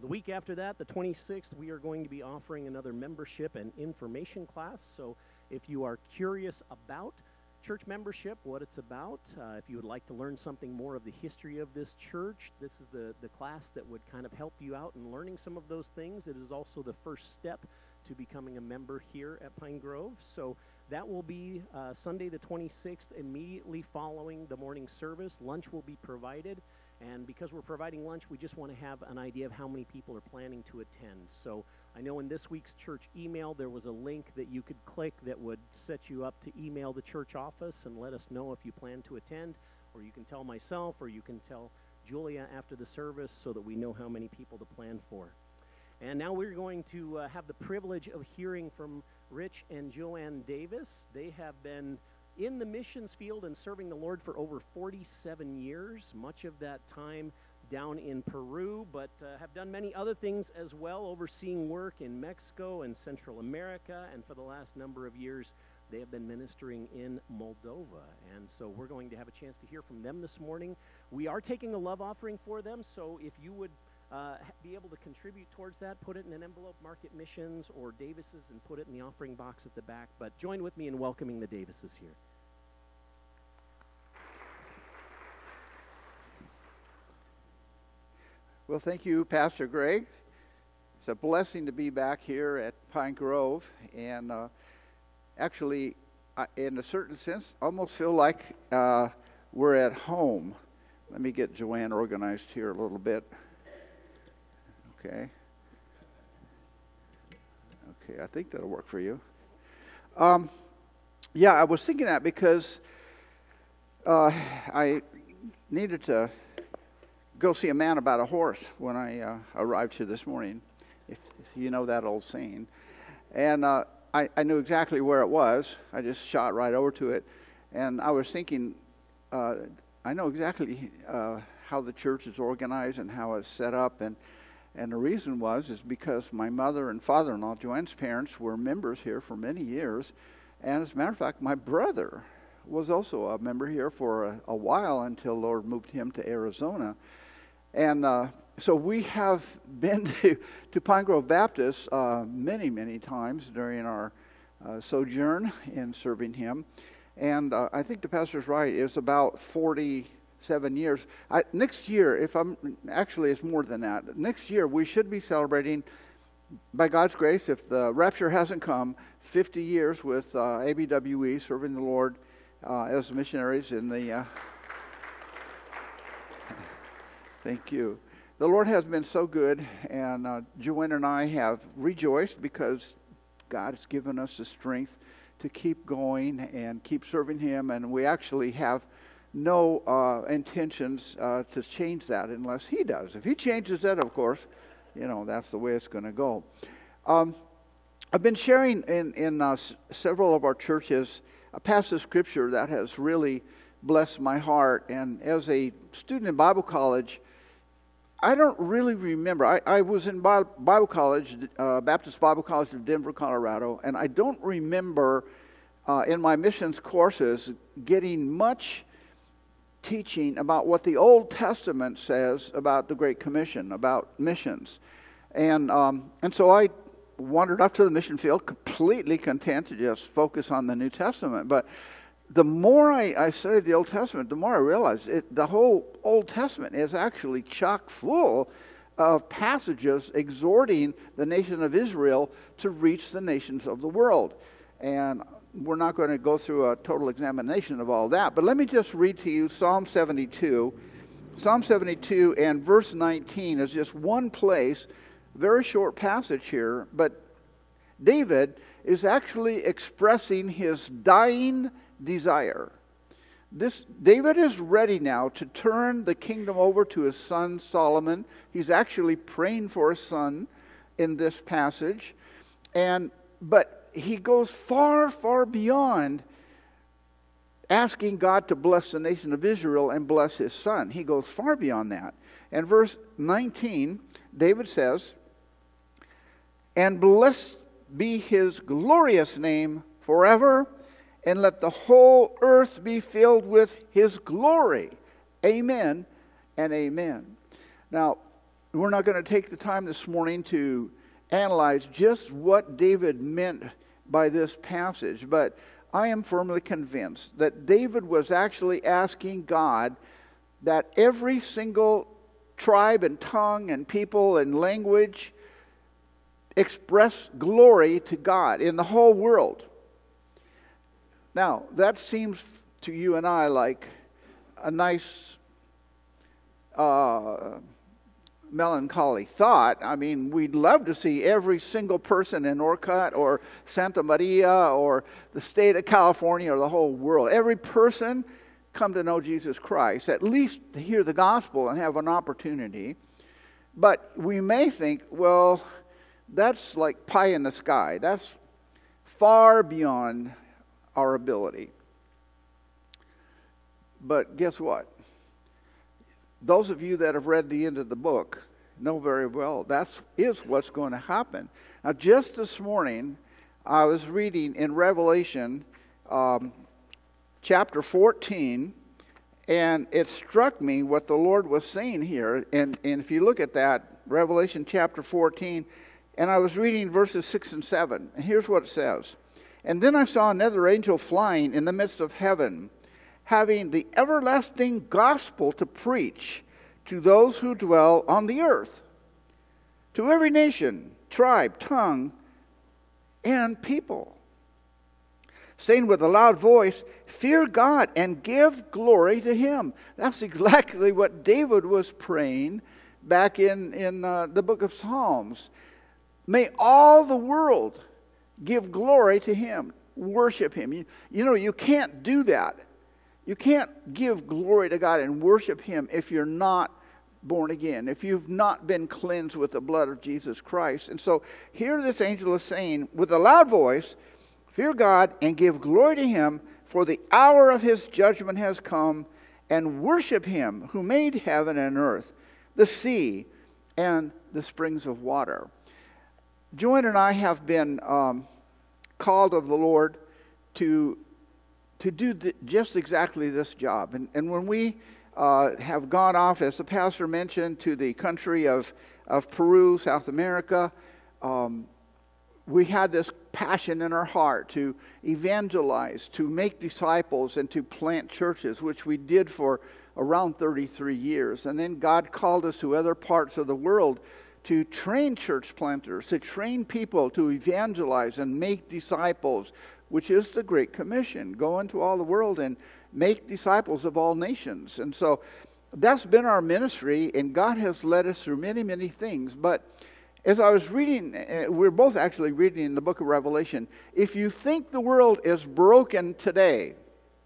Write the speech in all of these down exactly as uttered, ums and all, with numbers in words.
The week after that, the twenty-sixth, we are going to be offering another membership and information class. So if you are curious about church membership, what it's about, uh, if you would like to learn something more of the history of this church, this is the, the class that would kind of help you out in learning some of those things. It is also the first step to becoming a member here at Pine Grove. So that will be uh, Sunday the twenty-sixth, immediately following the morning service. Lunch will be provided. And because we're providing lunch, we just want to have an idea of how many people are planning to attend. So I know in this week's church email, there was a link that you could click that would set you up to email the church office and let us know if you plan to attend, or you can tell myself, or you can tell Julia after the service so that we know how many people to plan for. And now we're going to uh, have the privilege of hearing from Rich and Joanne Davis. They have been in the missions field and serving the Lord for over forty-seven years, much of that time down in Peru, but uh, have done many other things as well, overseeing work in Mexico and Central America, and for the last number of years, they have been ministering in Moldova. And so we're going to have a chance to hear from them this morning. We are taking a love offering for them, so if you would uh, be able to contribute towards that, put it in an envelope, mark it Missions or Davis's, and put it in the offering box at the back. But join with me in welcoming the Davises here. Well, thank you, Pastor Greg. It's a blessing to be back here at Pine Grove, and uh, actually, I, in a certain sense, almost feel like uh, we're at home. Let me get Joanne organized here a little bit. Okay. Okay, I think that'll work for you. Um, yeah, I was thinking that because uh, I needed to go see a man about a horse when I uh, arrived here this morning, if, if you know that old saying. And uh, I, I knew exactly where it was. I just shot right over to it. And I was thinking, uh, I know exactly uh, how the church is organized and how it's set up. And, and the reason was is because my mother and father-in-law, Joanne's parents, were members here for many years. And as a matter of fact, my brother was also a member here for a, a while until Lord moved him to Arizona. And uh, so we have been to, to Pine Grove Baptist uh, many, many times during our uh, sojourn in serving him. And uh, I think the pastor's right. It's about forty-seven years. I, next year, if I'm actually, it's more than that. Next year, we should be celebrating, by God's grace, if the rapture hasn't come, fifty years with uh, A B W E serving the Lord uh, as missionaries in the. Uh, Thank you. The Lord has been so good, and uh, Joanne and I have rejoiced because God has given us the strength to keep going and keep serving Him, and we actually have no uh, intentions uh, to change that unless He does. If He changes that, of course, you know, that's the way it's going to go. Um, I've been sharing in, in uh, s- several of our churches a passage of Scripture that has really blessed my heart, and as a student in Bible college, I don't really remember. I, I was in Bible college, uh, Baptist Bible College of Denver, Colorado, and I don't remember uh, in my missions courses getting much teaching about what the Old Testament says about the Great Commission, about missions. And um, and so I wandered up to the mission field completely content to just focus on the New Testament. But the more I, I studied the Old Testament, the more I realized it, the whole Old Testament is actually chock full of passages exhorting the nation of Israel to reach the nations of the world. And we're not going to go through a total examination of all that, but let me just read to you Psalm seventy-two. Psalm seventy-two and verse nineteen is just one place, very short passage here, but David is actually expressing his dying desire. This David is ready now to turn the kingdom over to his son Solomon. He's actually praying for his son in this passage, and but he goes far, far beyond asking God to bless the nation of Israel and bless his son. He goes far beyond that. And verse nineteen, David says, "And blessed be his glorious name forever, and let the whole earth be filled with his glory. Amen and amen." Now, we're not going to take the time this morning to analyze just what David meant by this passage, but I am firmly convinced that David was actually asking God that every single tribe and tongue and people and language express glory to God in the whole world. Now, that seems to you and I like a nice uh, melancholy thought. I mean, we'd love to see every single person in Orcutt or Santa Maria or the state of California or the whole world, every person come to know Jesus Christ, at least to hear the gospel and have an opportunity. But we may think, well, that's like pie in the sky. That's far beyond our ability. But guess what? Those of you that have read the end of the book know very well that is what's going to happen. Now, just this morning, I was reading in Revelation um, chapter fourteen, and it struck me what the Lord was saying here. And, and if you look at that, Revelation chapter fourteen, and I was reading verses six and seven, and here's what it says. And then I saw another angel flying in the midst of heaven, having the everlasting gospel to preach to those who dwell on the earth, to every nation, tribe, tongue, and people, saying with a loud voice, fear God and give glory to Him. That's exactly what David was praying back in, in uh, the book of Psalms. May all the world give glory to Him, worship Him. You, you know, you can't do that. You can't give glory to God and worship Him if you're not born again, if you've not been cleansed with the blood of Jesus Christ. And so here this angel is saying with a loud voice, fear God and give glory to Him, for the hour of His judgment has come, and worship Him who made heaven and earth, the sea, and the springs of water. Joanne and I have been um, called of the Lord to to do th- just exactly this job. And, and when we uh, have gone off, as the pastor mentioned, to the country of, of Peru, South America, um, we had this passion in our heart to evangelize, to make disciples, and to plant churches, which we did for around thirty-three years. And then God called us to other parts of the world to train church planters, to train people to evangelize and make disciples, which is the Great Commission. Go into all the world and make disciples of all nations. And so that's been our ministry, and God has led us through many, many things. But as I was reading, uh, we're both actually reading in the book of Revelation, if you think the world is broken today,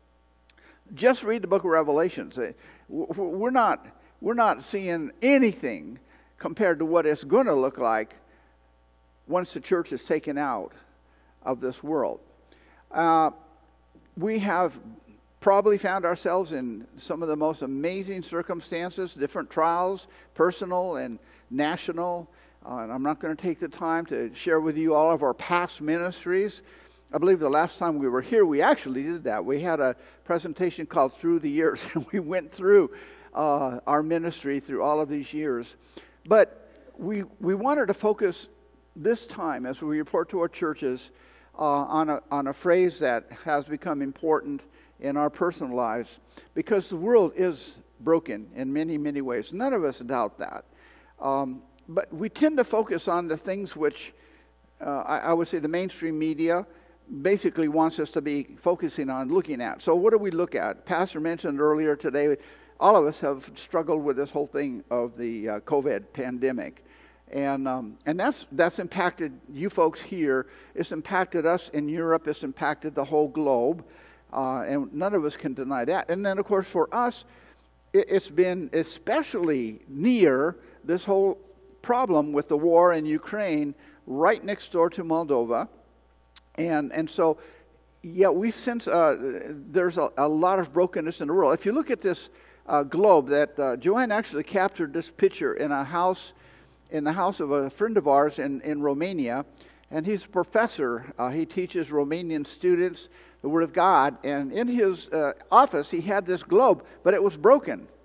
just read the book of Revelations. We're not, we're not seeing anything compared to what it's going to look like once the church is taken out of this world. Uh, we have probably found ourselves in some of the most amazing circumstances, different trials, personal and national. Uh, and I'm not going to take the time to share with you all of our past ministries. I believe the last time we were here, we actually did that. We had a presentation called Through the Years, and we went through uh, our ministry through all of these years. But we we wanted to focus this time as we report to our churches uh, on a on a phrase that has become important in our personal lives, because the world is broken in many, many ways. None of us doubt that. Um, but we tend to focus on the things which uh, I, I would say the mainstream media basically wants us to be focusing on, looking at. So what do we look at? Pastor mentioned earlier today, all of us have struggled with this whole thing of the uh, COVID pandemic. And um, and that's that's impacted you folks here. It's impacted us in Europe. It's impacted the whole globe. Uh, and none of us can deny that. And then, of course, for us, it, it's been especially near this whole problem with the war in Ukraine, right next door to Moldova. And and so, yeah, we sense uh, there's a, a lot of brokenness in the world. If you look at this uh, globe, that uh, Joanne actually captured this picture in a house, in the house of a friend of ours in, in Romania. And he's a professor. Uh, he teaches Romanian students the Word of God. And in his uh, office, he had this globe, but it was broken.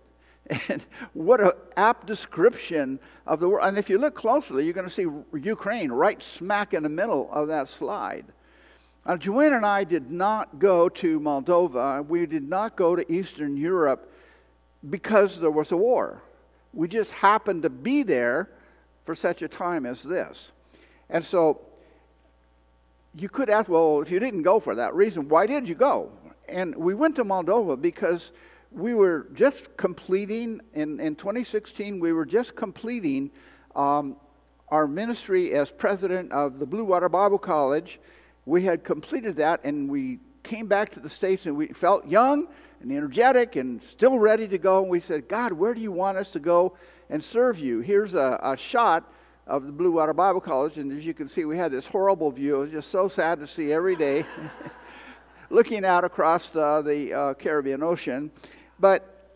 And what an apt description of the world. And if you look closely, you're going to see Ukraine right smack in the middle of that slide. Now, Joanne and I did not go to Moldova. We did not go to Eastern Europe because there was a war. We just happened to be there for such a time as this. And so you could ask, well, if you didn't go for that reason, why did you go? And we went to Moldova because we were just completing, in, in twenty sixteen, we were just completing um, our ministry as president of the Blue Water Bible College. We had completed that, and we came back to the States, and we felt young and energetic and still ready to go. And we said, God, where do you want us to go and serve you? Here's a, a shot of the Blue Water Bible College, and as you can see, we had this horrible view. It was just so sad to see every day, looking out across the, the uh, Caribbean Ocean. But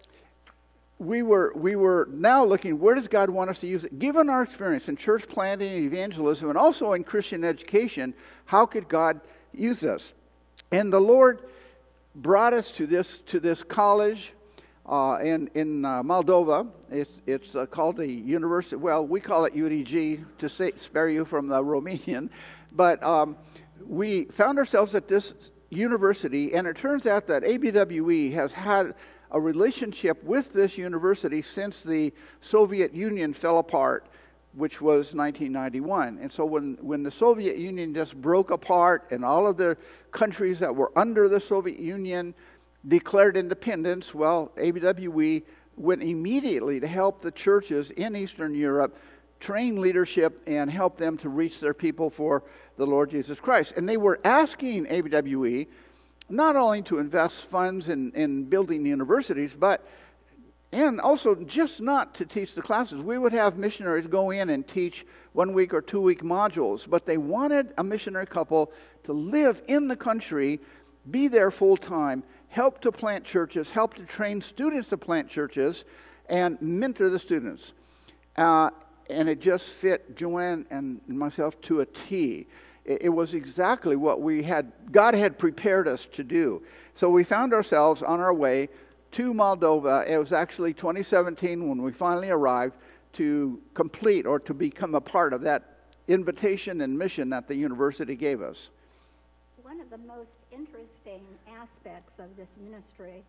we were we were now looking, where does God want us to use it? Given our experience in church planting and evangelism, and also in Christian education, how could God use us? And the Lord brought us to this to this college uh, in in uh, Moldova. It's it's uh, called the University. Well, we call it U D G to say, spare you from the Romanian. But um, we found ourselves at this university, and it turns out that A B W E has had a relationship with this university since the Soviet Union fell apart, which was nineteen ninety-one. And so when, when the Soviet Union just broke apart and all of the countries that were under the Soviet Union declared independence, well, A B W E went immediately to help the churches in Eastern Europe train leadership and help them to reach their people for the Lord Jesus Christ. And they were asking A B W E not only to invest funds in, in building the universities, but and also just not to teach the classes. We would have missionaries go in and teach one week or two week modules, but they wanted a missionary couple to live in the country, be there full time, help to plant churches, help to train students to plant churches, and mentor the students. Uh, and it just fit Joanne and myself to a T. It, it was exactly what we had, God had prepared us to do. So we found ourselves on our way to Moldova. It was actually twenty seventeen when we finally arrived to complete or to become a part of that invitation and mission that the university gave us. One of the most interesting aspects of this ministry,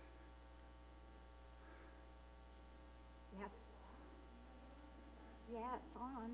yep. Yeah, it's on.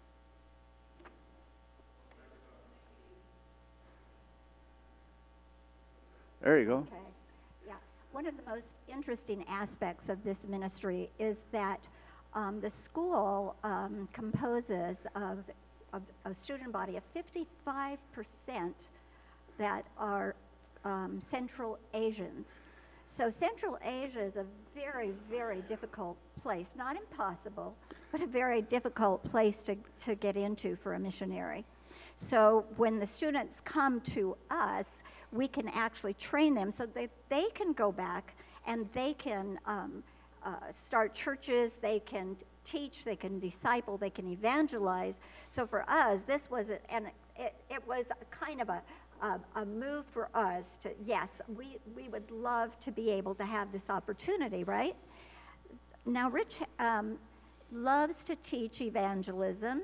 There you go. Okay. Yeah. One of the most interesting aspects of this ministry is that um, the school um, composes of, of a student body of fifty-five percent that are um, Central Asians. So Central Asia is a very, very difficult place, not impossible, but a very difficult place to, to get into for a missionary. So when the students come to us, we can actually train them so that they can go back and they can um, uh, start churches, they can teach, they can disciple, they can evangelize. So for us, this was, a, and it, it was a kind of a, a, a move for us to, yes, we, we would love to be able to have this opportunity, right? Now, Rich um, loves to teach evangelism,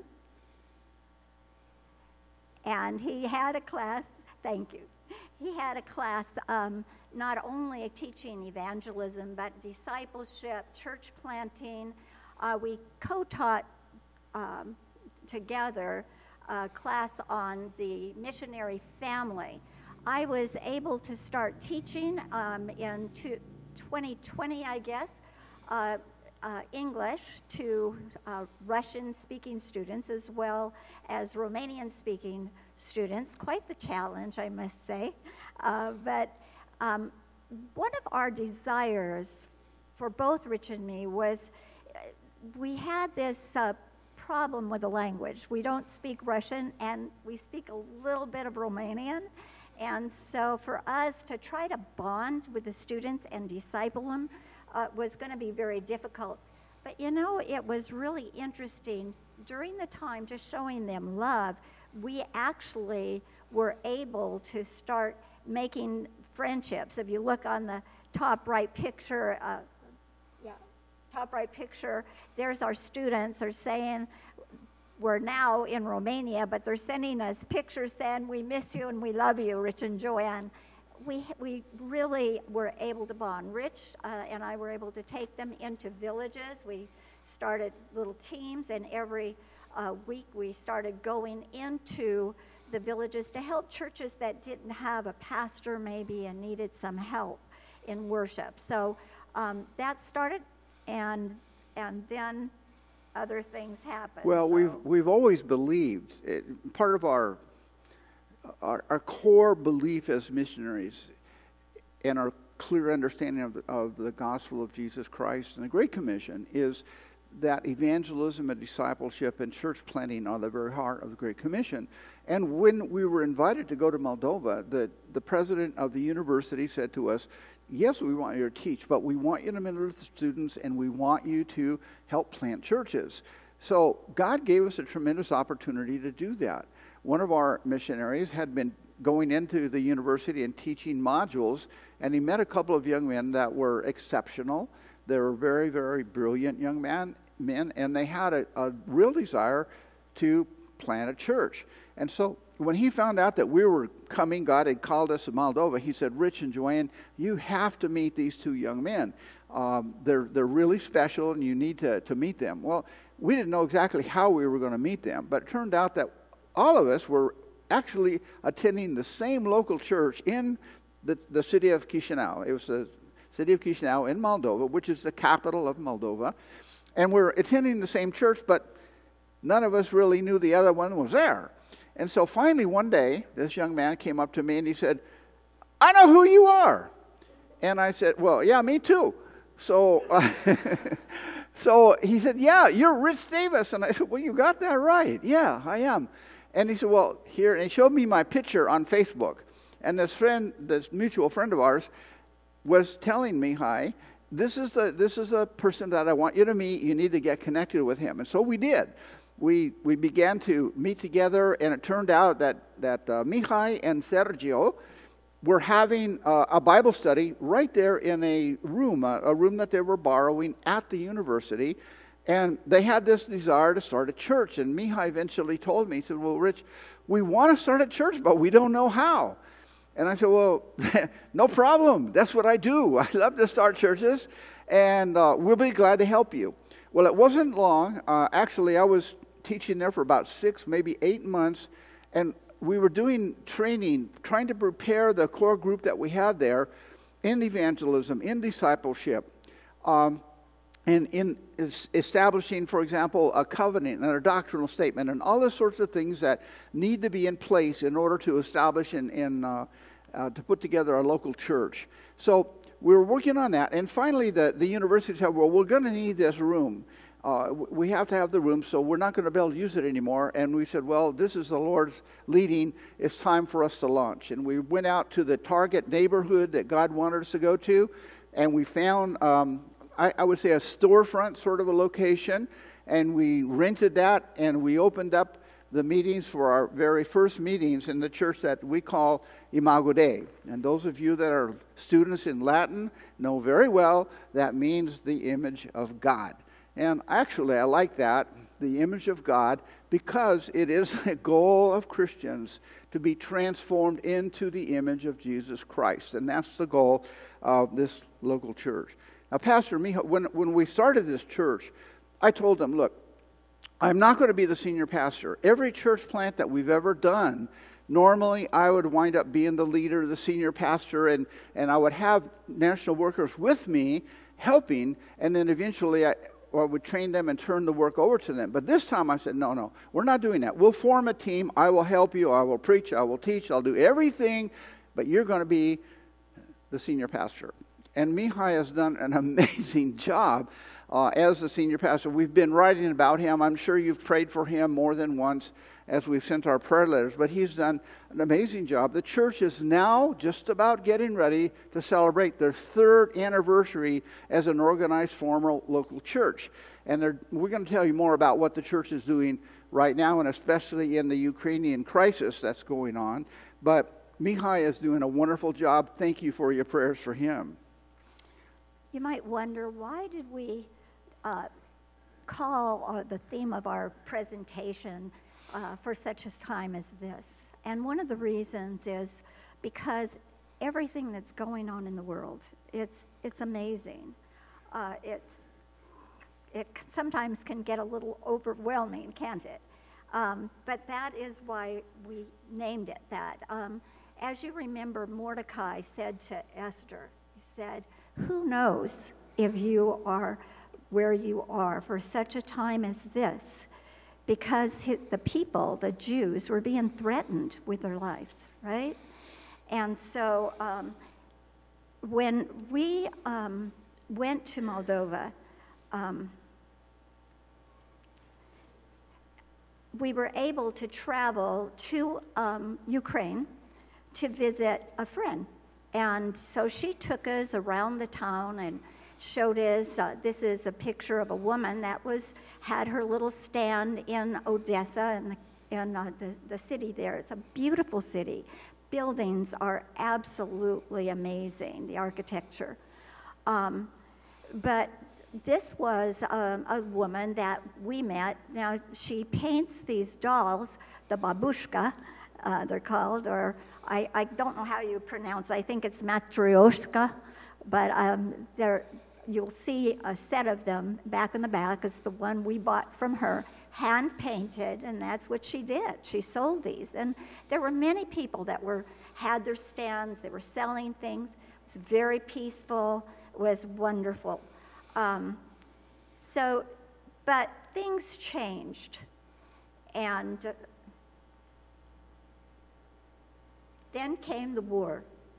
and he had a class, thank you. He had a class um, not only teaching evangelism, but discipleship, church planting. Uh, we co-taught um, together a class on the missionary family. I was able to start teaching um, in twenty twenty, I guess, uh, uh, English to uh, Russian-speaking students as well as Romanian-speaking students. Quite the challenge, I must say. Uh, but um, one of our desires for both Rich and me was uh, we had this uh, problem with the language. We don't speak Russian, and we speak a little bit of Romanian. And so for us to try to bond with the students and disciple them uh, was going to be very difficult. But you know, it was really interesting. During the time just showing them love, we actually were able to start making friendships. If you look on the top right picture, uh, yeah, top right picture, there's our students are saying, we're now in Romania, but they're sending us pictures saying, we miss you and we love you, Rich and Joanne. We, we really were able to bond. Rich uh, and I were able to take them into villages. We started little teams, and every uh, week we started going into the villages to help churches that didn't have a pastor maybe and needed some help in worship. So um, that started, and and then other things happened. Well, so. we've we've always believed, it, part of our, our our core belief as missionaries and our clear understanding of the, of the gospel of Jesus Christ and the Great Commission is that evangelism and discipleship and church planting are the very heart of the Great Commission. And when we were invited to go to Moldova, the, the president of the university said to us, yes, we want you to teach, but we want you to minister to the students, and we want you to help plant churches. So God gave us a tremendous opportunity to do that. One of our missionaries had been going into the university and teaching modules, and he met a couple of young men that were exceptional. They were very, very brilliant young man, men, and they had a, a real desire to plant a church. And so when he found out that we were coming, God had called us to Moldova, he said, Rich and Joanne, you have to meet these two young men. Um, they're they're really special, and you need to, to meet them. Well, we didn't know exactly how we were going to meet them, but it turned out that all of us were actually attending the same local church in the, the city of Chisinau. It was the city of Chisinau in Moldova, which is the capital of Moldova. And we're attending the same church, but none of us really knew the other one was there. And so finally one day, this young man came up to me and he said, I know who you are. And I said, well, yeah, me too. So uh, so he said, yeah, you're Rich Davis. And I said, well, you got that right. Yeah, I am. And he said, well, here, and he showed me my picture on Facebook. And this friend, this mutual friend of ours, was telling me, hi, this is the this is a person that I want you to meet. You need to get connected with him. And so we did. We we began to meet together, and it turned out that, that uh, Mihai and Sergio were having uh, a Bible study right there in a room, a, a room that they were borrowing at the university. And they had this desire to start a church. And Mihai eventually told me, he said, well, Rich, we want to start a church, but we don't know how. And I said, well, no problem. That's what I do. I love to start churches, and uh, we'll be glad to help you. Well, it wasn't long. Uh, actually, I was teaching there for about six, maybe eight months, and we were doing training, trying to prepare the core group that we had there in evangelism, in discipleship, um, and in establishing, for example, a covenant and a doctrinal statement, and all the sorts of things that need to be in place in order to establish and, and uh, uh, to put together a local church. So we were working on that, and finally the, the university said, well, we're going to need this room. Uh, we have to have the room, so we're not going to be able to use it anymore. And we said, well, this is the Lord's leading. It's time for us to launch. And we went out to the target neighborhood that God wanted us to go to, and we found, um, I, I would say, a storefront sort of a location, and we rented that, and we opened up the meetings for our very first meetings in the church that we call Imago Dei. And those of you that are students in Latin know very well that means the image of God. And actually, I like that, the image of God, because it is a goal of Christians to be transformed into the image of Jesus Christ. And that's the goal of this local church. Now, Pastor Miho, when, when we started this church, I told them, look, I'm not going to be the senior pastor. Every church plant that we've ever done, normally I would wind up being the leader, the senior pastor, and, and I would have national workers with me helping, and then eventually I... or I would train them and turn the work over to them. But this time I said, no, no, we're not doing that. We'll form a team. I will help you. I will preach. I will teach. I'll do everything. But you're going to be the senior pastor. And Mihai has done an amazing job uh, as the senior pastor. We've been writing about him. I'm sure you've prayed for him more than once as we've sent our prayer letters. But he's done an amazing job. The church is now just about getting ready to celebrate their third anniversary as an organized, formal local church. And we're going to tell you more about what the church is doing right now, and especially in the Ukrainian crisis that's going on. But Mihai is doing a wonderful job. Thank you for your prayers for him. You might wonder, why did we uh, call uh, the theme of our presentation uh, for such a time as this. And one of the reasons is because everything that's going on in the world, it's it's amazing. Uh, it's it sometimes can get a little overwhelming, can't it? Um, but that is why we named it that. Um, as you remember, Mordecai said to Esther, he said, "Who knows if you are where you are for such a time as this?" Because his, the people, the Jews, were being threatened with their lives, right? And so um, when we um, went to Moldova, um, we were able to travel to um, Ukraine to visit a friend. And so she took us around the town and showed us, uh, this is a picture of a woman that was had her little stand in Odessa, in, the, in uh, the, the city there. It's a beautiful city. Buildings are absolutely amazing, the architecture. Um, but this was um, a woman that we met. Now, she paints these dolls, the babushka, uh, they're called, or I, I don't know how you pronounce it. I think it's matryoshka, but um, they're you'll see a set of them back in the back. It's the one we bought from her, hand-painted, and that's what she did. She sold these. And there were many people that were had their stands. They were selling things. It was very peaceful. It was wonderful. Um, so, but things changed. And uh, then came the war.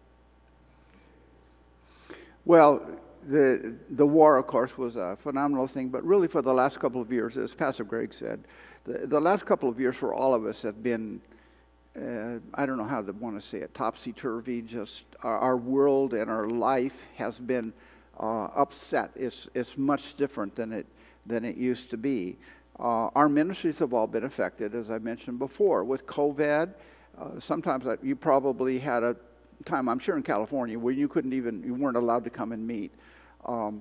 Well, The the war, of course, was a phenomenal thing, but really for the last couple of years, as Pastor Greg said, the, the last couple of years for all of us have been, uh, I don't know how to want to say it, topsy-turvy. Just our, our world and our life has been uh, upset. It's it's much different than it than it used to be. Uh, our ministries have all been affected, as I mentioned before, with COVID. Uh, sometimes I, you probably had a time, I'm sure in California, where you couldn't even, you weren't allowed to come and meet. Um,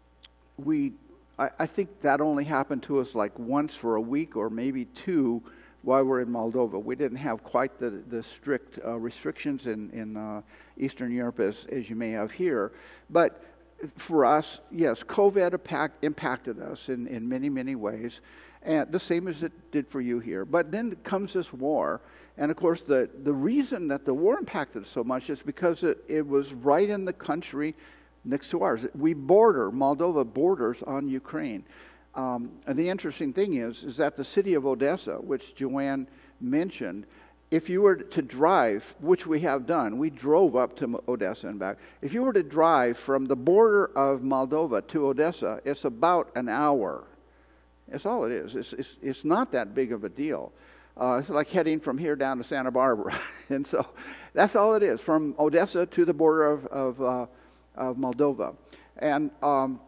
we, I, I think that only happened to us like once for a week or maybe two while we're in Moldova. We didn't have quite the, the strict uh, restrictions in, in uh, Eastern Europe as, as you may have here. But for us, yes, COVID impact, impacted us in, in many, many ways, and the same as it did for you here. But then comes this war, and of course the, the reason that the war impacted us so much is because it, it was right in the country next to ours. We border, Moldova borders on Ukraine. Um, and the interesting thing is, is that the city of Odessa, which Joanne mentioned, if you were to drive, which we have done, we drove up to Odessa and back. If you were to drive from the border of Moldova to Odessa, it's about an hour. That's all it is. It's, it's, it's not that big of a deal. Uh, it's like heading from here down to Santa Barbara. And so that's all it is, from Odessa to the border of, of, uh, of Moldova. And um,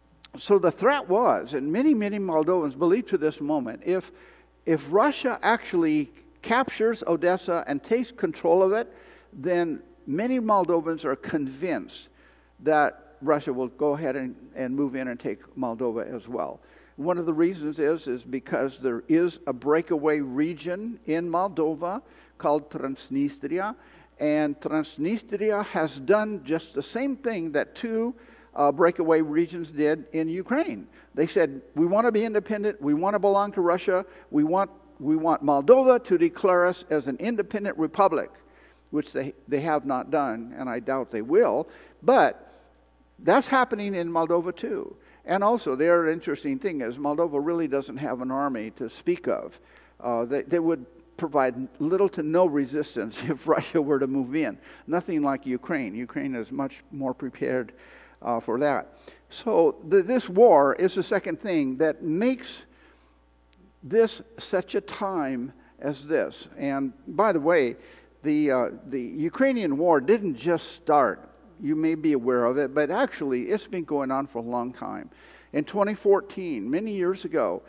so the threat was, and many, many Moldovans believe to this moment, if if Russia actually captures Odessa and takes control of it, then many Moldovans are convinced that Russia will go ahead and, and move in and take Moldova as well. One of the reasons is, is because there is a breakaway region in Moldova called Transnistria, and Transnistria has done just the same thing that two uh, breakaway regions did in Ukraine. They said, we want to be independent, we want to belong to Russia, we want we want Moldova to declare us as an independent republic, which they, they have not done, and I doubt they will, but that's happening in Moldova too. And also, the other interesting thing is Moldova really doesn't have an army to speak of. Uh, they, they would provide little to no resistance if Russia were to move in. Nothing like Ukraine. Ukraine is much more prepared uh, for that. So the, this war is the second thing that makes this such a time as this. And by the way, the uh, the Ukrainian war didn't just start. You may be aware of it, but actually it's been going on for a long time. In twenty fourteen, many years ago,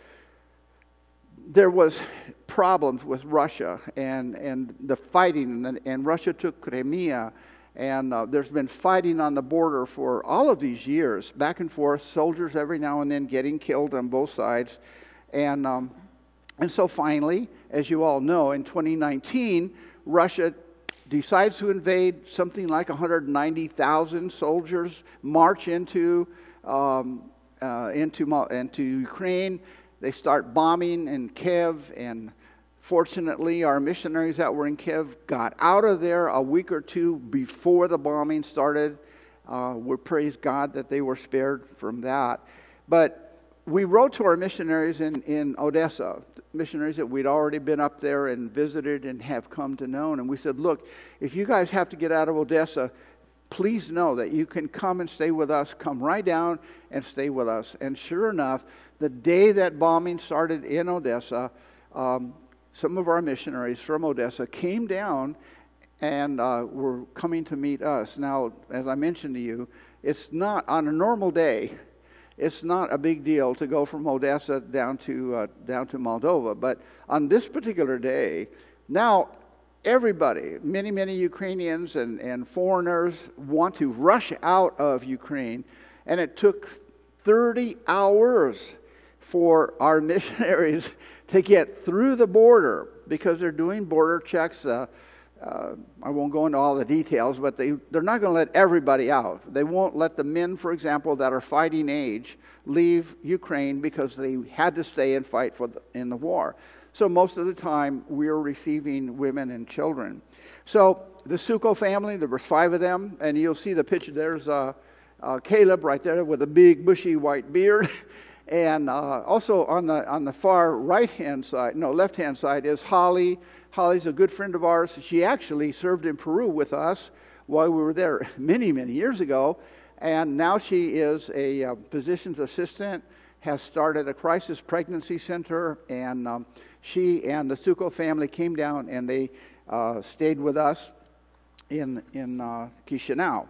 there was problems with Russia and, and the fighting, and, and Russia took Crimea, And uh, there's been fighting on the border for all of these years, back and forth, soldiers every now and then getting killed on both sides. And, um, and so finally, as you all know, in twenty nineteen, Russia decides to invade. Something like one hundred ninety thousand soldiers march into, um, uh, into, into Ukraine. They start bombing in Kiev, and fortunately, our missionaries that were in Kiev got out of there a week or two before the bombing started. Uh, we praise God that they were spared from that. But we wrote to our missionaries in, in Odessa, missionaries that we'd already been up there and visited and have come to know. And we said, look, if you guys have to get out of Odessa, please know that you can come and stay with us. Come right down and stay with us. And sure enough, the day that bombing started in Odessa, um, some of our missionaries from Odessa came down and uh, were coming to meet us. Now, as I mentioned to you, it's not, on a normal day, it's not a big deal to go from Odessa down to uh, down to Moldova. But on this particular day, now everybody, many, many Ukrainians and, and foreigners want to rush out of Ukraine. And it took thirty hours for our missionaries to get through the border, because they're doing border checks. Uh, uh, I won't go into all the details, but they, they're not going to let everybody out. They won't let the men, for example, that are fighting age leave Ukraine because they had to stay and fight for the, in the war. So most of the time, we're receiving women and children. So the Suko family, there were five of them, and you'll see the picture. There's uh, uh, Caleb right there with a big, bushy white beard. And uh, also on the on the far right-hand side, no, left-hand side is Holly. Holly's a good friend of ours. She actually served in Peru with us while we were there many, many years ago. And now she is a uh, physician's assistant, has started a crisis pregnancy center, and um, she and the Suko family came down and they uh, stayed with us in, in uh, Chisinau.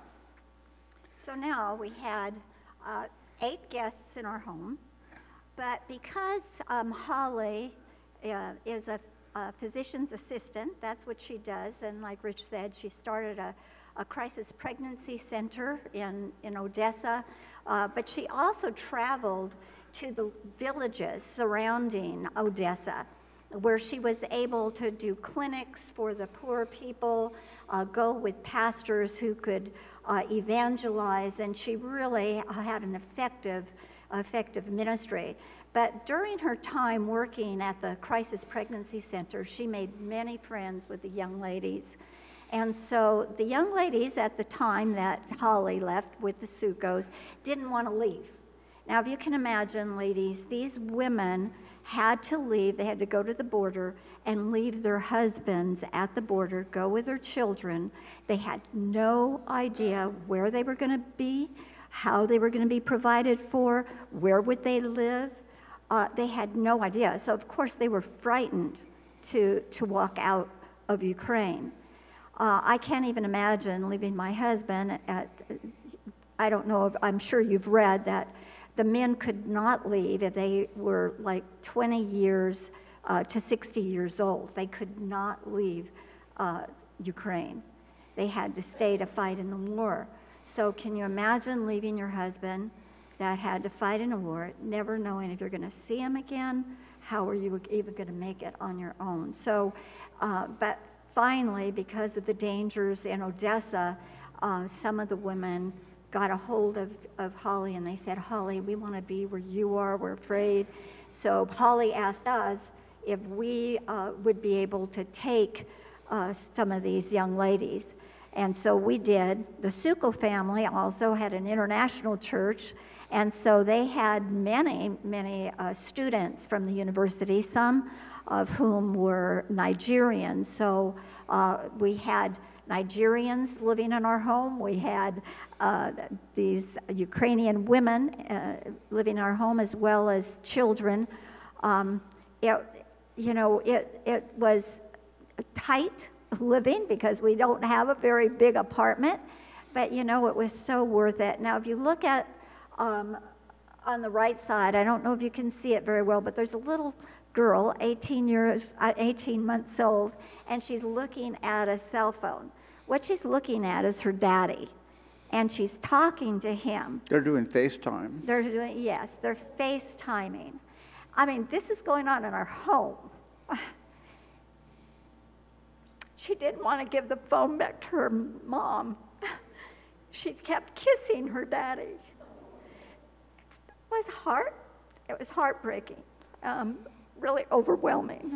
So now we had uh, eight guests in our home. But because um, Holly uh, is a, a physician's assistant, that's what she does. And like Rich said, she started a, a crisis pregnancy center in, in Odessa. Uh, but she also traveled to the villages surrounding Odessa, where she was able to do clinics for the poor people, uh, go with pastors who could uh, evangelize. And she really had an effective effective ministry. But during her time working at the Crisis Pregnancy Center, she made many friends with the young ladies. And so the young ladies at the time that Holly left with the Sukos didn't want to leave. Now, if you can imagine, ladies, these women had to leave. They had to go to the border and leave their husbands at the border, go with their children. They had no idea where they were going to be, how they were going to be provided for, where would they live. Uh, they had no idea. So, of course, they were frightened to, to walk out of Ukraine. Uh, I can't even imagine leaving my husband at, I don't know, if, I'm sure you've read that the men could not leave if they were like twenty years uh, to sixty years old. They could not leave uh, Ukraine. They had to stay to fight in the war. So can you imagine leaving your husband that had to fight in a war, never knowing if you're going to see him again? How are you even going to make it on your own? So, uh, but finally, because of the dangers in Odessa, uh, some of the women got a hold of, of Holly, and they said, Holly, we want to be where you are. We're afraid. So Holly asked us if we uh, would be able to take uh, some of these young ladies. And so we did. The Suko family also had an international church, and so they had many, many uh, students from the university, some of whom were Nigerians. So uh, we had Nigerians living in our home. We had uh, these Ukrainian women uh, living in our home, as well as children. Um, it, you know, it, it was tight living because we don't have a very big apartment, but you know, it was so worth it. Now, if you look at um, on the right side, I don't know if you can see it very well, but there's a little girl, eighteen years, uh, eighteen months old, and she's looking at a cell phone. what she's looking at is her daddy, and she's talking to him. They're doing FaceTime. They're doing, yes, they're FaceTiming. I mean, this is going on in our home. She didn't want to give the phone back to her mom. She kept kissing her daddy. It was heart, it was heartbreaking, um, really overwhelming.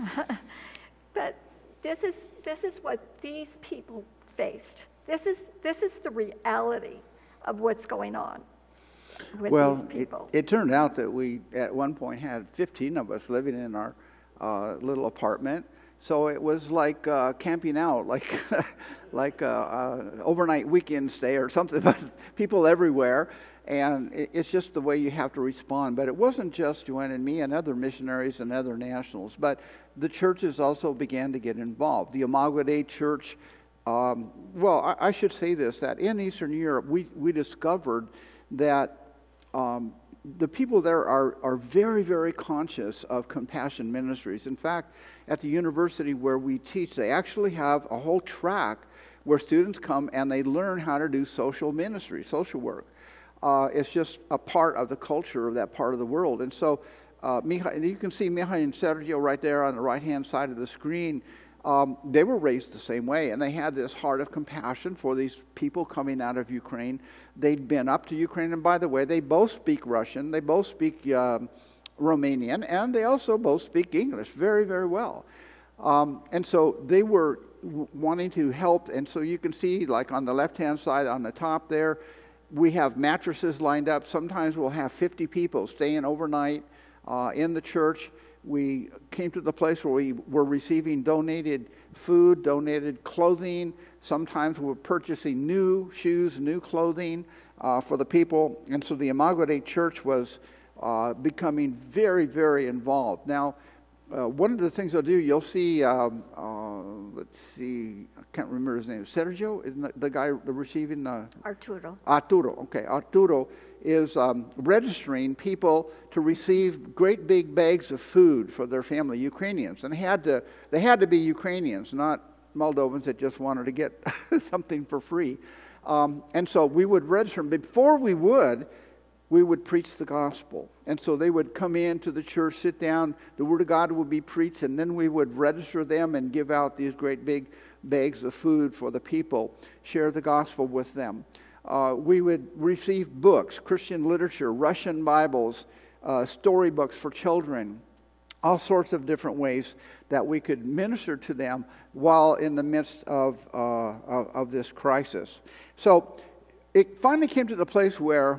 But this is this is what these people faced. This is this is the reality of what's going on with Well, these it, people. it turned out that we at one point had fifteen of us living in our uh, little apartment. So it was like uh, camping out, like like uh, uh, overnight weekend stay or something. But people everywhere, and it, it's just the way you have to respond. But it wasn't just Joanne and me and other missionaries and other nationals, but the churches also began to get involved. The Imago Dei Church. Um, well, I, I should say this: that in Eastern Europe, we we discovered that um, the people there are are very very conscious of compassion ministries. In fact, at the university where we teach, they actually have a whole track where students come and they learn how to do social ministry, social work. Uh, it's just a part of the culture of that part of the world. And so, uh, Mihai, and you can see Mihai and Sergio right there on the right-hand side of the screen. Um, they were raised the same way, and they had this heart of compassion for these people coming out of Ukraine. They'd been up to Ukraine, and by the way, they both speak Russian. They both speak um, Romanian, and they also both speak English very, very well. Um, and so they were w- wanting to help, and so you can see, like on the left-hand side on the top there, we have mattresses lined up. Sometimes we'll have fifty people staying overnight uh, in the church. We came to the place where we were receiving donated food, donated clothing. Sometimes we're purchasing new shoes, new clothing uh, for the people. And so the Imago Dei Church was uh, becoming very, very involved. Now, uh, one of the things they'll do, you'll see, um, uh, let's see, I can't remember his name. Sergio, isn't that the guy receiving the... Arturo. Arturo, okay. Arturo is um, registering people to receive great big bags of food for their family, Ukrainians. And they had to, they had to be Ukrainians, not Moldovans that just wanted to get something for free. Um, and so we would register them. Before we would, we would preach the gospel. And so they would come into the church, sit down, the Word of God would be preached, and then we would register them and give out these great big bags of food for the people, share the gospel with them. Uh, we would receive books, Christian literature, Russian Bibles, uh, storybooks for children, all sorts of different ways that we could minister to them while in the midst of, uh, of, of this crisis. So it finally came to the place where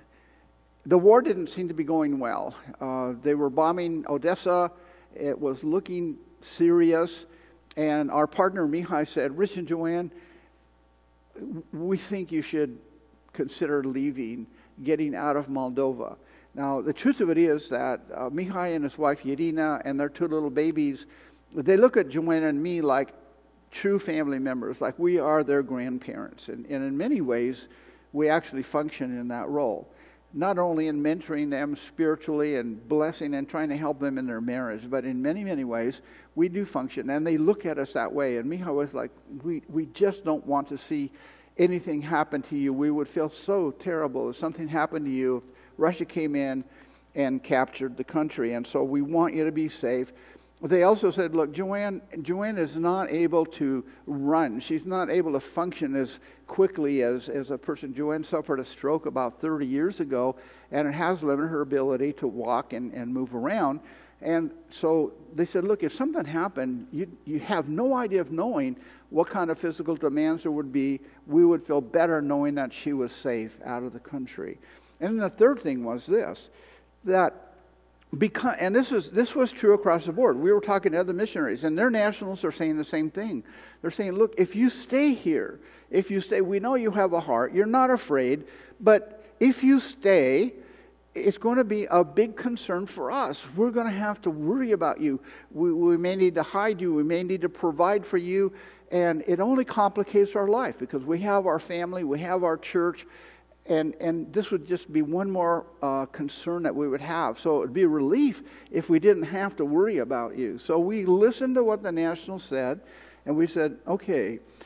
the war didn't seem to be going well. Uh, they were bombing Odessa. It was looking serious. And our partner Mihai said, Rich and Joanne, we think you should consider leaving, getting out of Moldova. Now, the truth of it is that uh, Mihai and his wife Irina and their two little babies, they look at Joanna and me like true family members, like we are their grandparents. And, and in many ways, we actually function in that role. Not only in mentoring them spiritually and blessing and trying to help them in their marriage, but in many, many ways, we do function. And they look at us that way. And Mihai was like, we, we just don't want to see anything happen to you. We would feel so terrible if something happened to you if Russia came in and captured the country. And so we want you to be safe. They also said, look, Joanne, Joanne is not able to run. She's not able to function as quickly as, as a person. Joanne suffered a stroke about thirty years ago, and it has limited her ability to walk and, and move around. And so they said, look, if something happened, you, you have no idea of knowing what kind of physical demands there would be. We would feel better knowing that she was safe out of the country. And the third thing was this, that Because, and this was this was true across the board. We were talking to other missionaries, and their nationals are saying the same thing. They're saying, look, if you stay here, if you stay, we know you have a heart, you're not afraid, but if you stay, it's going to be a big concern for us. We're going to have to worry about you. We, we may need to hide you. We may need to provide for you, and it only complicates our life because we have our family, we have our church, And and this would just be one more uh, concern that we would have. So it would be a relief if we didn't have to worry about you. So we listened to what the Nationals said, and we said, okay,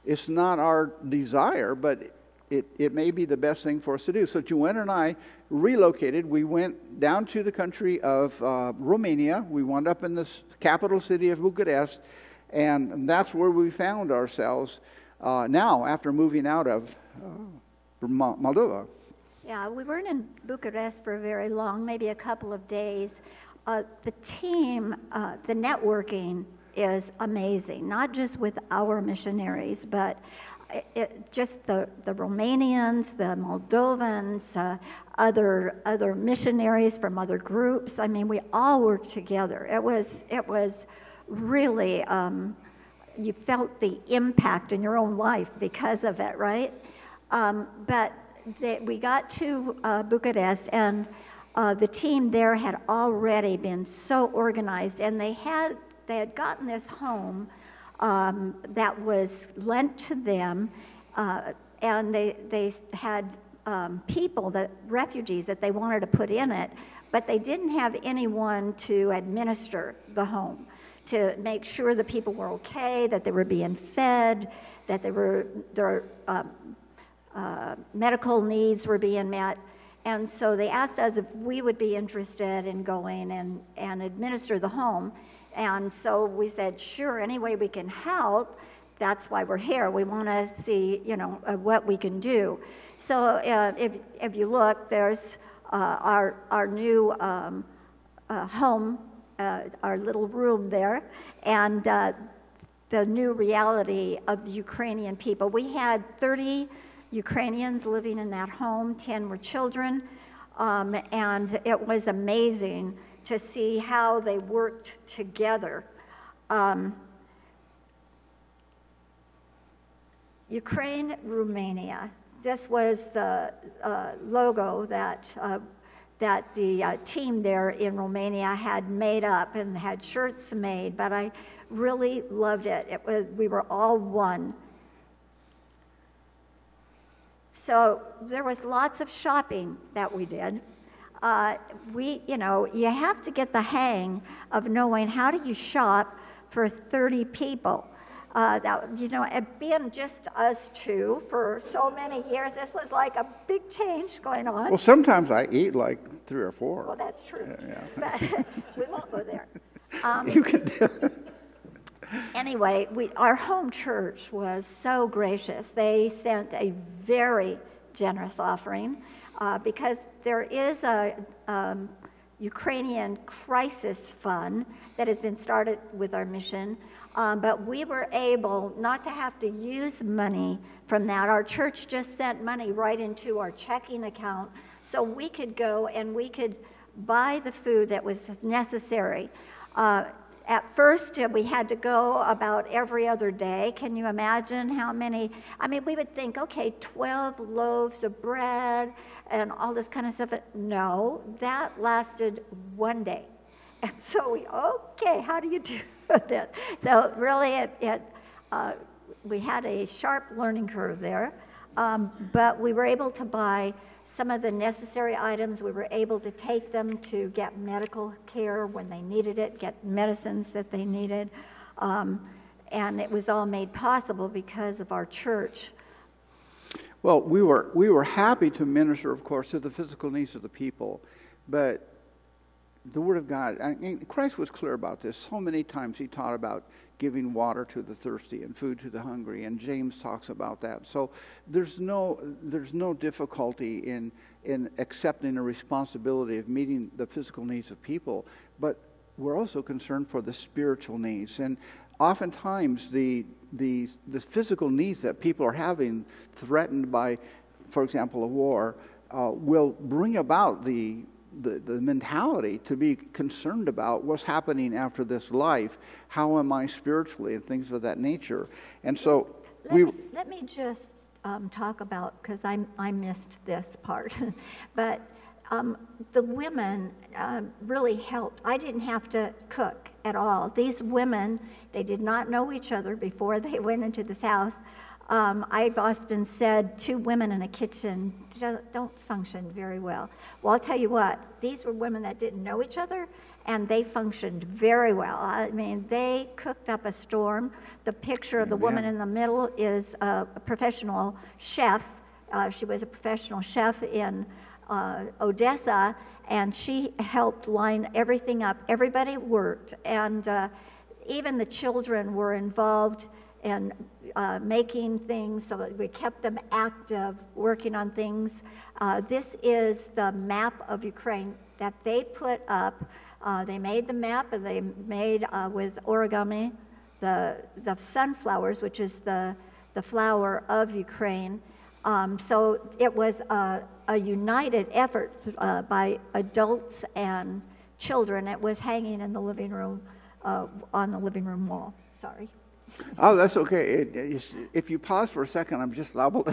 it's not our desire, but it, it may be the best thing for us to do. So Joanna and I relocated. We went down to the country of uh, Romania. We wound up in the capital city of Bucharest, and that's where we found ourselves uh, now after moving out of uh, Moldova. Yeah, we weren't in Bucharest for very long, maybe a couple of days. Uh, the team, uh, the networking is amazing, not just with our missionaries, but it, it, just the, the Romanians, the Moldovans, uh, other other missionaries from other groups. I mean, we all worked together. It was it was really, um, you felt the impact in your own life because of it, right? Um, but the, we got to uh, Bucharest, and uh, the team there had already been so organized, and they had they had gotten this home um, that was lent to them, uh, and they they had um, people, that refugees that they wanted to put in it, but they didn't have anyone to administer the home, to make sure the people were okay, that they were being fed, that they were their um, uh, medical needs were being met. And so they asked us if we would be interested in going and, and administer the home. And so we said, sure, any way we can help. That's why we're here. We want to see, you know, uh, what we can do. So uh, if if you look, there's uh, our our new um, uh, home, uh, our little room there, and uh, the new reality of the Ukrainian people. We had thirty Ukrainians living in that home. ten were children, um, and it was amazing to see how they worked together. Um, Ukraine, Romania. This was the uh, logo that uh, that the uh, team there in Romania had made up and had shirts made. But I really loved it. It was we were all one. So there was lots of shopping that we did. Uh, we, you know, you have to get the hang of knowing how do you shop for thirty people. Uh, that, you know, it being just us two for so many years, this was like a big change going on. Well, sometimes I eat like three or four. Well, that's true. Yeah, yeah. But we won't go there. Um, you can do it. Anyway, we, our home church was so gracious. They sent a very generous offering uh, because there is a um, Ukrainian crisis fund that has been started with our mission. Um, but we were able not to have to use money from that. Our church just sent money right into our checking account so we could go and we could buy the food that was necessary. Uh, at first, uh, we had to go about every other day. Can you imagine how many? I mean, we would think, okay, twelve loaves of bread and all this kind of stuff. No, that lasted one day. And so we, okay, how do you do that? So really, it, it uh, we had a sharp learning curve there, um, but we were able to buy some of the necessary items. We were able to take them to get medical care when they needed it, get medicines that they needed, um, and it was all made possible because of our church. Well, we were we were happy to minister, of course, to the physical needs of the people, but the Word of God, I mean, Christ was clear about this. So many times he taught about giving water to the thirsty and food to the hungry, and James talks about that. So there's no there's no difficulty in in accepting the responsibility of meeting the physical needs of people, but we're also concerned for the spiritual needs. And oftentimes the the the physical needs that people are having, threatened by, for example, a war, uh, will bring about the The, the mentality to be concerned about what's happening after this life. How am I spiritually, and things of that nature. And so let we... Me, let me just um, talk about, because I I missed this part, but um, the women um, really helped. I didn't have to cook at all. These women, they did not know each other before they went into this house. Um, I've often said two women in a kitchen don't function very well. Well, I'll tell you what, these were women that didn't know each other, and they functioned very well. I mean, they cooked up a storm. The picture of the Amen. woman in the middle is a, a professional chef. Uh, she was a professional chef in uh, Odessa, and she helped line everything up. Everybody worked, and uh, even the children were involved in uh, making things, so that we kept them active, working on things. Uh, this is the map of Ukraine that they put up. Uh, they made the map, and they made uh, with origami the the sunflowers, which is the the flower of Ukraine. Um, so it was a, a united effort uh, by adults and children. It was hanging in the living room, uh, on the living room wall. Sorry. Oh, that's okay. It, it, if you pause for a second, I'm just liable.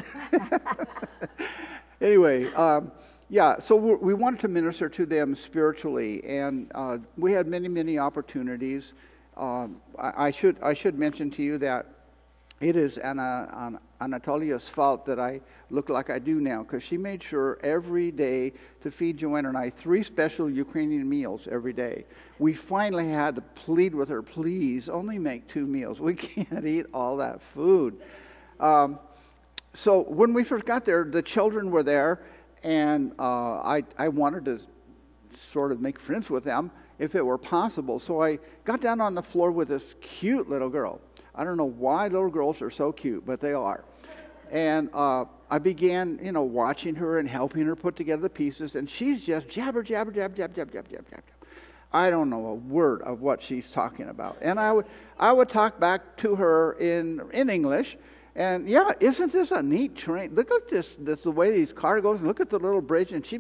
Anyway, um, yeah, so we we wanted to minister to them spiritually, and uh, we had many, many opportunities. Um, I, I should I should mention to you that it is Anna, Anna, Anatolia's fault that I look like I do now, because she made sure every day to feed Joanna and I three special Ukrainian meals every day. We finally had to plead with her, please, only make two meals. We can't eat all that food. Um, so when we first got there, the children were there, and uh, I, I wanted to sort of make friends with them if it were possible. So I got down on the floor with this cute little girl. I don't know why little girls are so cute, but they are. And uh, I began, you know, watching her and helping her put together the pieces, and she's just jabber, jabber, jabber, jabber, jabber, jabber, jabber, jabber. I don't know a word of what she's talking about. And I would I would talk back to her in in English, and yeah, isn't this a neat train? Look at this, this the way these cars goes, and look at the little bridge, and she...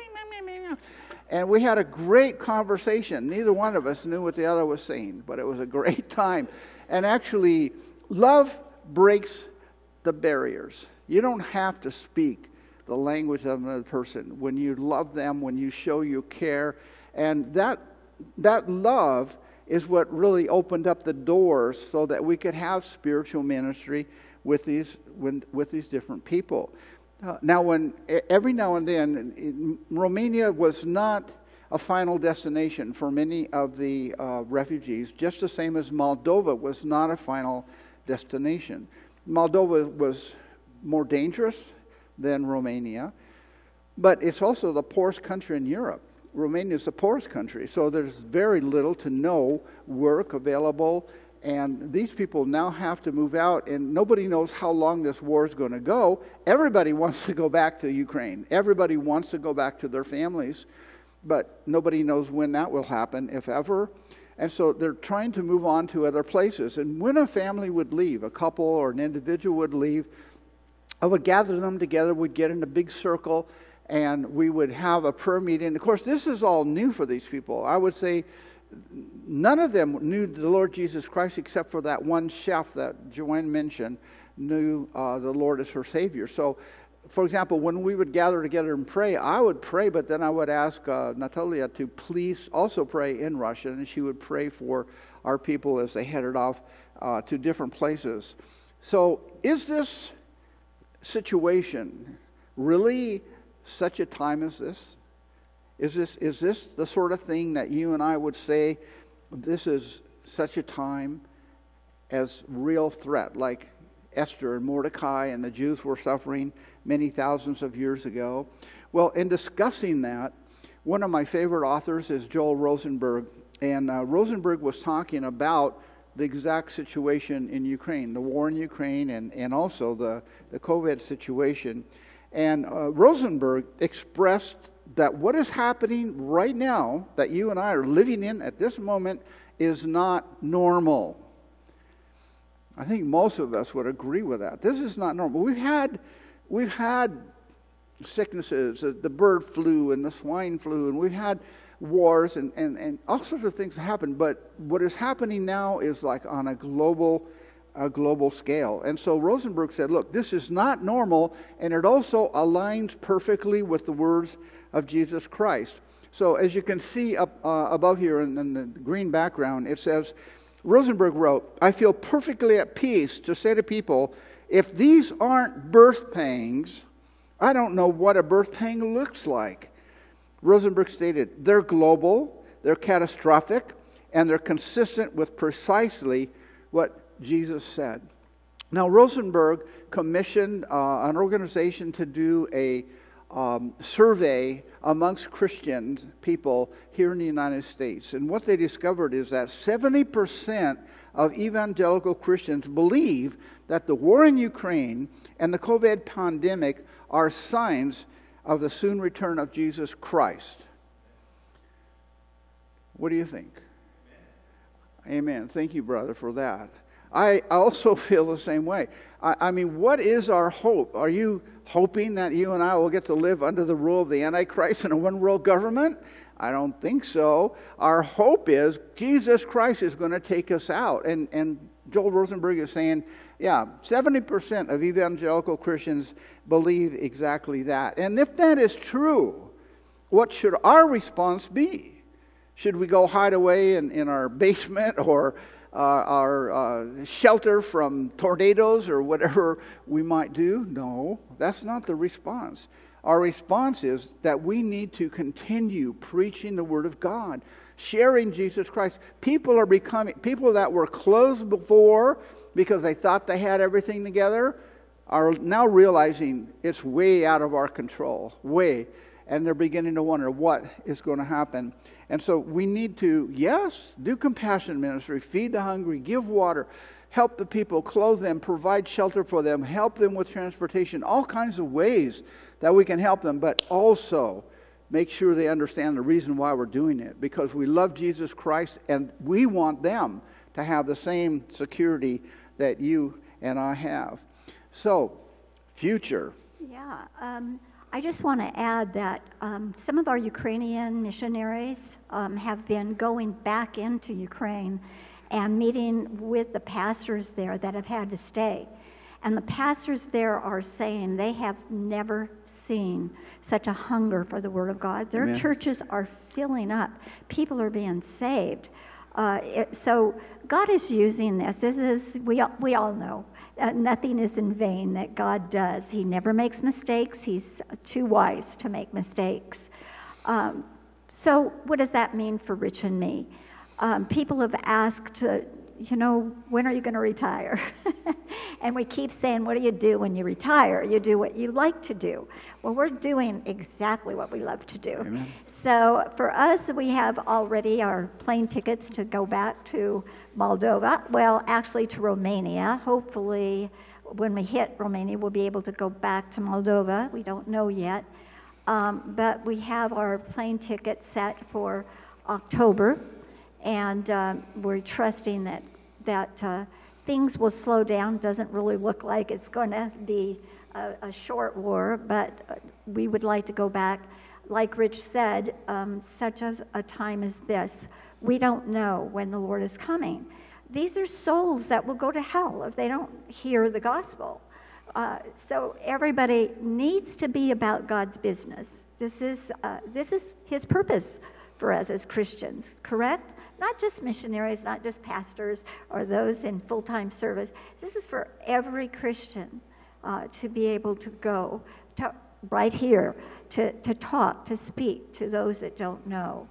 And we had a great conversation. Neither one of us knew what the other was saying, but it was a great time. And actually, love breaks the barriers. You don't have to speak the language of another person when you love them, when you show you care. And that that love is what really opened up the doors so that we could have spiritual ministry with these with, with these different people. Uh, now, when every now and then, in, Romania was not a final destination for many of the uh, refugees, just the same as Moldova was not a final destination. Moldova was more dangerous than Romania, but it's also the poorest country in Europe. Romania is the poorest country, so there's very little to no work available, and these people now have to move out, and nobody knows how long this war is going to go. Everybody wants to go back to Ukraine. Everybody wants to go back to their families, but nobody knows when that will happen, if ever. And so they're trying to move on to other places. And when a family would leave, a couple or an individual would leave, I would gather them together, we'd get in a big circle, and we would have a prayer meeting. Of course, this is all new for these people. I would say none of them knew the Lord Jesus Christ except for that one chef that Joanne mentioned knew uh, the Lord as her Savior. So, for example, when we would gather together and pray, I would pray, but then I would ask uh, Natalia to please also pray in Russian, and she would pray for our people as they headed off uh, to different places. So, is this situation really such a time as this? Is this is this the sort of thing that you and I would say, this is such a time as real threat, like Esther and Mordecai and the Jews were suffering many thousands of years ago? Well, in discussing that, one of my favorite authors is Joel Rosenberg, and uh, Rosenberg was talking about the exact situation in Ukraine, the war in Ukraine, and, and also the, the COVID situation. And uh, Rosenberg expressed that what is happening right now, that you and I are living in at this moment, is not normal. I think most of us would agree with that. This is not normal. We've had, we've had sicknesses, the bird flu and the swine flu, and we've had wars and, and, and all sorts of things happen. But what is happening now is like on a global a global scale. And so Rosenberg said, look, this is not normal, and it also aligns perfectly with the words of Jesus Christ. So as you can see up uh, above here in, in the green background, it says, Rosenberg wrote, I feel perfectly at peace to say to people, if these aren't birth pangs, I don't know what a birth pang looks like. Rosenberg stated, they're global, they're catastrophic, and they're consistent with precisely what Jesus said. Now, Rosenberg commissioned uh, an organization to do a um, survey amongst Christian people here in the United States. And what they discovered is that seventy percent of evangelical Christians believe that the war in Ukraine and the COVID pandemic are signs of the soon return of Jesus Christ. What do you think? Amen. Amen. Thank you, brother, for that. I also feel the same way. I, I mean, what is our hope? Are you hoping that you and I will get to live under the rule of the Antichrist in a one-world government? I don't think so. Our hope is Jesus Christ is going to take us out. And, and Joel Rosenberg is saying, yeah, seventy percent of evangelical Christians believe exactly that. And if that is true, what should our response be? Should we go hide away in, in our basement or uh, our uh, shelter from tornadoes or whatever we might do? No, that's not the response. Our response is that we need to continue preaching the Word of God, sharing Jesus Christ. People are becoming, people that were closed before because they thought they had everything together are now realizing it's way out of our control, way. And they're beginning to wonder what is going to happen. And so we need to, yes, do compassion ministry, feed the hungry, give water, help the people, clothe them, provide shelter for them, help them with transportation, all kinds of ways that we can help them, but also make sure they understand the reason why we're doing it, because we love Jesus Christ and we want them to have the same security that you and I have. So, future. Yeah, um, I just want to add that um, some of our Ukrainian missionaries um, have been going back into Ukraine and meeting with the pastors there that have had to stay. And the pastors there are saying they have never seen such a hunger for the Word of God. Their Amen. Churches are filling up. People are being saved. Uh, it, so God is using this. This is, we all, we all know, uh, nothing is in vain that God does. He never makes mistakes. He's too wise to make mistakes. Um, so what does that mean for Rich and me? Um, people have asked, uh, you know, when are you going to retire? And we keep saying, what do you do when you retire? You do what you like to do. Well, we're doing exactly what we love to do. Amen. So for us, we have already our plane tickets to go back to Moldova. Well, actually to Romania. Hopefully, when we hit Romania, we'll be able to go back to Moldova. We don't know yet. Um, but we have our plane ticket set for October. And um, we're trusting that, that uh, things will slow down. Doesn't really look like it's going to be a, a short war, but uh, we would like to go back. Like Rich said, um, such as a time as this, we don't know when the Lord is coming. These are souls that will go to hell if they don't hear the gospel. Uh, so everybody needs to be about God's business. This is uh, this is His purpose for us as Christians, correct? Not just missionaries, not just pastors or those in full-time service. This is for every Christian uh, to be able to go to, right here to, to talk, to speak to those that don't know.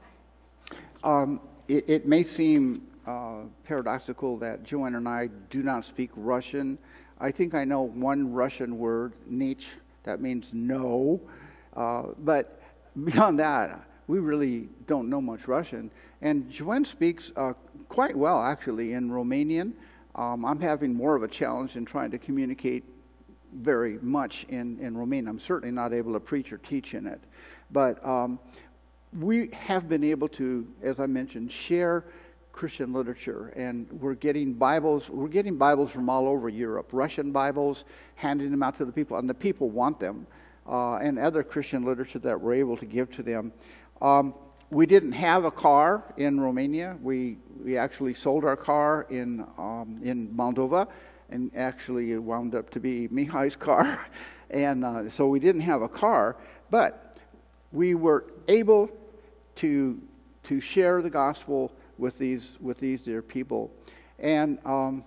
Um, it, it may seem uh, paradoxical that Joanne and I do not speak Russian. I think I know one Russian word, nich, that means no. Uh, but beyond that, we really don't know much Russian. And Joanne speaks uh, quite well, actually, in Romanian. Um, I'm having more of a challenge in trying to communicate very much in, in Romanian. I'm certainly not able to preach or teach in it. But um, we have been able to, as I mentioned, share Christian literature. And we're getting Bibles. We're getting Bibles from all over Europe, Russian Bibles, handing them out to the people. And the people want them. Uh, and other Christian literature that we're able to give to them. Um, we didn't have a car in Romania. We we actually sold our car in um, in Moldova, and actually it wound up to be Mihai's car, and uh, so we didn't have a car. But we were able to to share the gospel with these with these dear people, and um,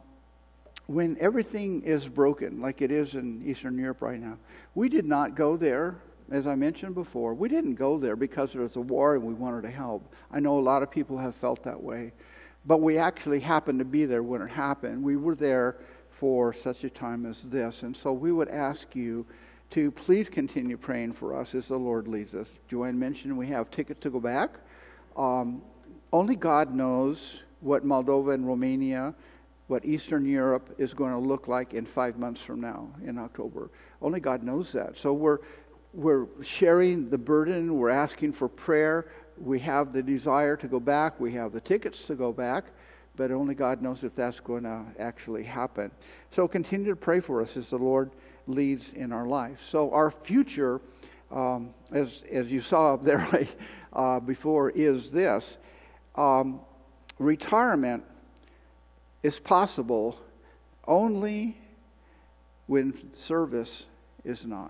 when everything is broken, like it is in Eastern Europe right now, we did not go there as I mentioned before, we didn't go there because there was a war and we wanted to help. I know a lot of people have felt that way. But we actually happened to be there when it happened. We were there for such a time as this. And so we would ask you to please continue praying for us as the Lord leads us. Joanne mentioned we have tickets to go back. Um, only God knows what Moldova and Romania, what Eastern Europe is going to look like in five months from now, in October. Only God knows that. So we're we're sharing the burden. We're asking for prayer. We have the desire to go back. We have the tickets to go back. But only God knows if that's going to actually happen. So continue to pray for us as the Lord leads in our life. So our future, um, as as you saw up there right, uh, before, is this. Um, retirement is possible only when service is not.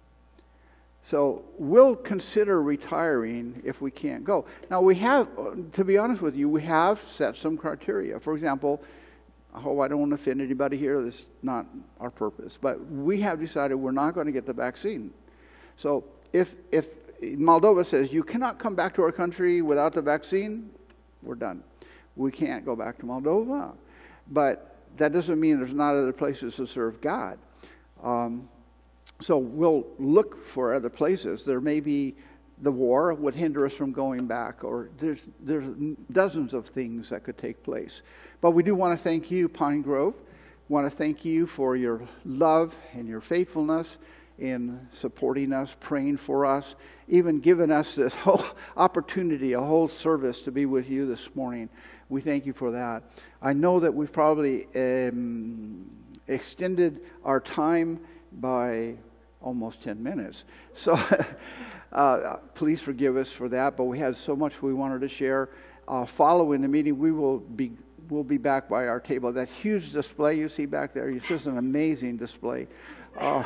So we'll consider retiring if we can't go. Now we have, to be honest with you, we have set some criteria. For example, oh, I don't want to offend anybody here. This is not our purpose. But we have decided we're not going to get the vaccine. So if if Moldova says you cannot come back to our country without the vaccine, we're done. We can't go back to Moldova. But that doesn't mean there's not other places to serve God. Um, So we'll look for other places. There may be the war would hinder us from going back, or there's there's dozens of things that could take place. But we do want to thank you, Pine Grove. Want to thank you for your love and your faithfulness in supporting us, praying for us, even giving us this whole opportunity, a whole service to be with you this morning. We thank you for that. I know that we've probably um, extended our time by almost ten minutes. So uh, please forgive us for that, but we had so much we wanted to share. Uh, following the meeting, we will be we'll be back by our table. That huge display you see back there, it's just an amazing display uh,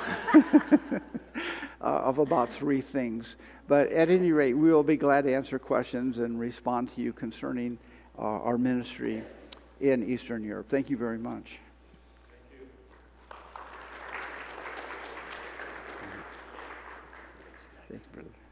uh, of about three things. But at any rate, we will be glad to answer questions and respond to you concerning uh, our ministry in Eastern Europe. Thank you very much. Thanks, brother.